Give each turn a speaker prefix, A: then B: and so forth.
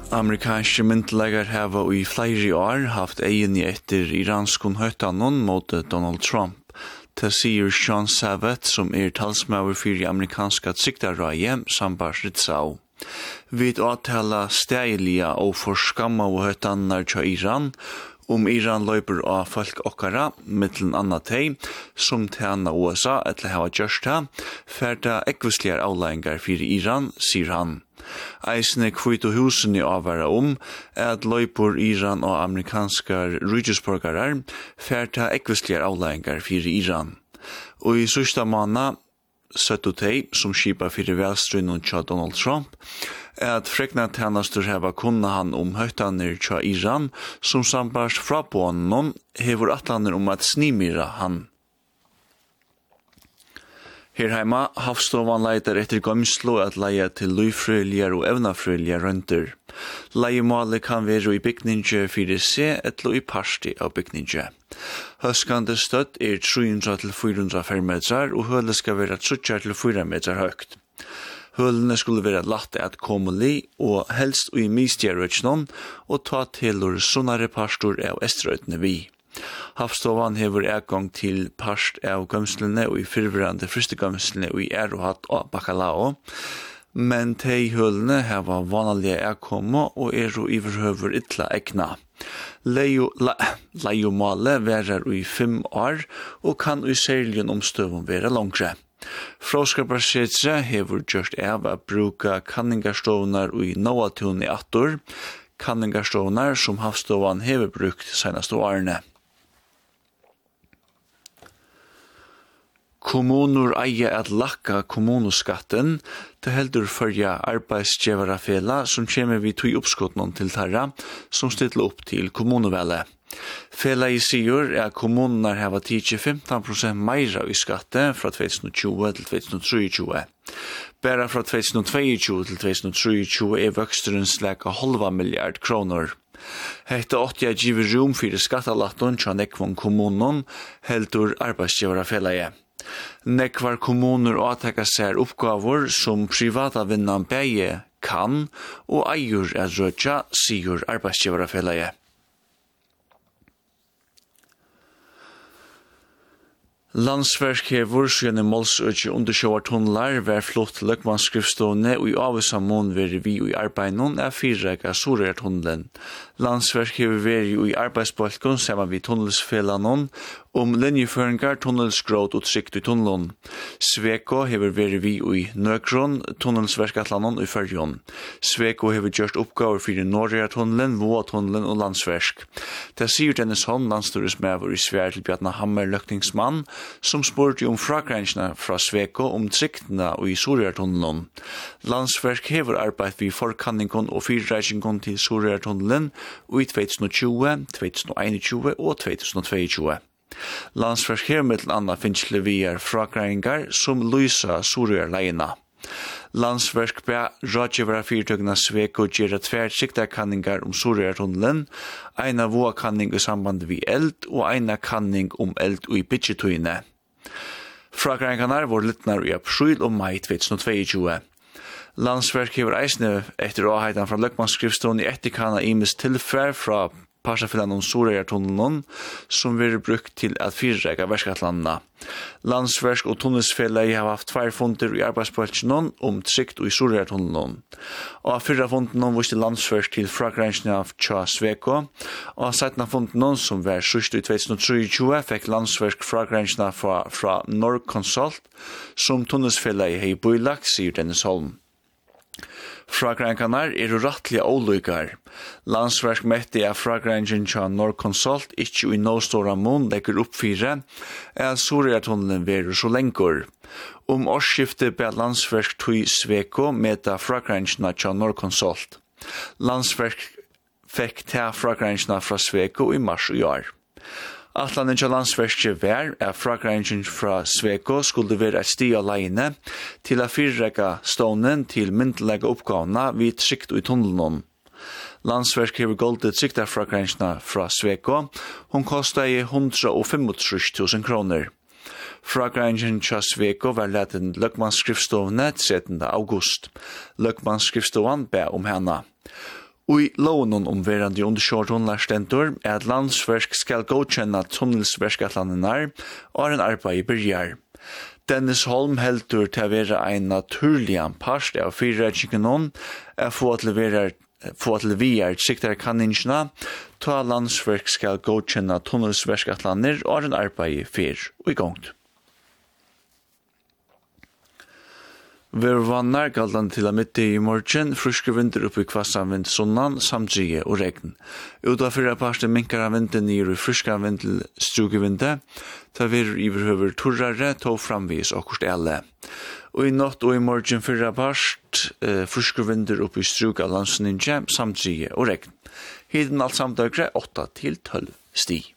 A: Amerikanske myndlegar hava i flere år haft egen etter iranskon høytanon mot Donald Trump. Det sier Sean Savet, som talsmaver for amerikanska tsiktarraie, Sambars Ritzau. Vid åtala steilia og forskamma og høytanar tja Iran, Iran løyper av folk okkara, mittlen anna tei, som tjana USA etter hava gjørsta, ferda ekvisligar avleggingar fyrir Iran, sier han. Eisne Hvite husen i avvara at løyper Iran og amerikanskar rujusborgarar ferda ekvisligar avleggingar fyrir Iran. Og i sørsta måned søttu tei, som skipa fyrir velstrøynun tja Donald Trump, at frekna tjenester heva kunna han høytaner tja Iran, som sambars fra på honom, hever atlaner at snimira han. Her heima, havstovan leitar etter gømslo at leia til løyfrøyligar og evnafrøyligar rønter. Leiemålet kan være i bygninge fyrir se etlo i parsti av bygninge. Høskande støtt 300 til 405 metrar, og hølet skal være 3 til 4 metrar høgt. Hølene skulle være latt at komoli, og helst i mistjerrøtjnån, og ta til sunnare pastor av estrøytene vi. Havstovan hever gang til parst av gømslene og i fyrverande første gømslene og i Erohat og Bacalao, men tei hølene heva vanlige komma og iverhøver ytla ekna. Leiomale verar i 5 år og kan i særligen omstøvun være langre. Fråskaparsetsa hever gjørst av å bruka kanningarstovnar i Noatun i Attor, kanningarstovnar som havstovan hever brukt senaste årene. Kommuner eier at lakka kommuneskatten til heldur førja arbeidsgjevarafela som kommer vi tog oppskottene til tarra som stiller opp til kommunevelle. Fela i sier at kommunene har tidsi 15% meira i skatte fra 2020 til 2023. Bara fra 2022 til 2023 vøksteren slæka 0,5 milliard kroner. Hetta 80 giver rom fyrir skattalaton tja nekvån kommunen heldur arbeidsgjevarafela. Nekvar kommuner åtaka seg oppgaver som privata vinnan beie kan og eier at rødja, sier arbeidsgjevarafelaget. Landsverk hever siden målsøkje undersjøvartunnlar ver flott løkmannsskrifstående og i avsammån ver vi i arbeinon fyrrega Sorøyartunnelen. Landsverk hever ver i arbeidsbalkon saman vi tunnelsfelanon linjeføringar, tunnelsgråd og trygt i tunnelen. Sveko hever ver vi i Nøkron, tunnelsverkatlanon i Førjon. Sveko hever gjørst oppgaver fyrir Norrøyartunnelen, Våatunnelen og Landsverk. Det sier Dennis Holm, landstyresmæver i Sverige til Bjartna Hammer løkningsmann, som spurte fragrensjene fra Sveko trygtene og i Sorøyartunnelen. Landsverk hever arbeid vi forkanningen og fyrreisingen til Sorøyartunnelen i 2020, 2021 og 2022. Landsverk hever mittel anna finnes levier fragreiningar som lysa Sorøyarleina. Landsverk be rådgivere fyrtøgna Sveko gjøre tverrsiktarkanningar Sorøyartunnelen, eina våkanning i samband vi eld og eina kanning eld og i bytjetøyne. Fragreiningarna var littnar i april og mai 2022. Landsverk hever eisne etter åheidan fra løkmannsskrifstånd i etterkanna imes tilfær fra Parsafillan Sorøyartunnelen som vil brukt til at fyrrega verskatlandene. Landsverk og tunnelsfellet har haft 2 funder i arbeidsbalkene trygt i Sorøyartunnelen. Og 4 fundene viste Landsverk til fragrensjene av Tja Sveko, og 17 fundene som var sørst i 2023 fikk Landsverk fragrensjene fra Norconsult som tunnelsfellet har bøylagt, sier Dennis Holm. Fragrengarna rettlige olykar. Landsverk mette fragrengen tja Norconsult ikkje i no stora mån legger oppfyre at Sorøyartunnelen veru så lengur. Årsskiftet be Landsverk tui Sveko meta fragrengena tja Norconsult. Landsverk fekk ta fragrengena fra Sveko i mars i år. Atlanen til Landsverket var fragrengen fra Sveko skulle være et sti alene til å fyrrega stånden til myndelige oppgavene vid trygt i tunnelen. Landsverket har goldet siktarfragrensene fra Sveko. Hun kostet 125.000 kroner. Fragrengen til Sveko var leten løkmannsskriftstovene 13. august. Løkmannsskrifstoven ba henne. Og i loven om verande underkjørt tunnelstentor at landsverk skal godkjenne tunnelsverkatlanene og en arbeid byrjar. Dennis Holm heldur til å være en naturlig part av fyrretjingen få at leverer siktere kanningsene til at landsverk skal godkjenne tunnelsverkatlanene og en arbeid fyr og i gang. Vervannar galdan til midt i morgen, friske vinter oppi kvassan vind sunnan, samtlige og regn. Uta fyrra parste minkar av vinden nir i friska vind til strugevinde, ta vir iverhøver turrare, tog framvis okkurst elle. Og i natt og i morgen fyrra parst, friske vinter oppi struga landsninje, samtlige og regn. Hiden alt samdøgre 8 til 12 sti.